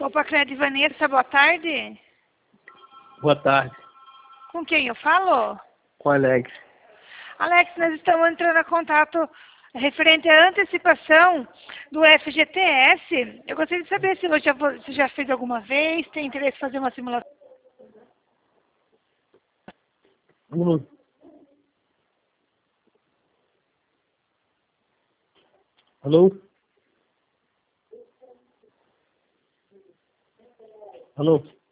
Opa, Clédia Vanessa, boa tarde. Boa tarde. Com quem eu falo? Com Alex. Alex, nós estamos entrando em contato referente à antecipação do FGTS. Eu gostaria de saber se você já fez alguma vez, tem interesse em fazer uma simulação. Alô? Alô?